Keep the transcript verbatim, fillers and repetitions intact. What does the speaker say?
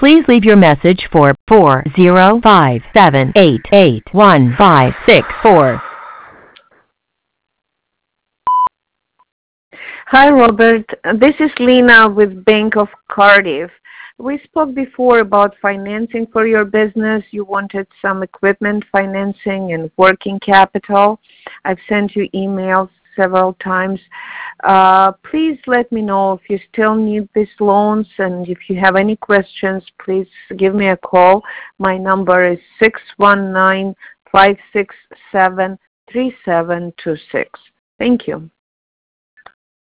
Please leave your message for four zero five seven eight eight one five six four. Hi, Robert. This is Lena with Bank of Cardiff. We spoke before about financing for your business. You wanted some equipment financing and working capital. I've sent you emails several times. Uh, please let me know if you still need these loans, and if you have any questions, please give me a call. My number is six one nine, five six seven, three seven two six. Thank you.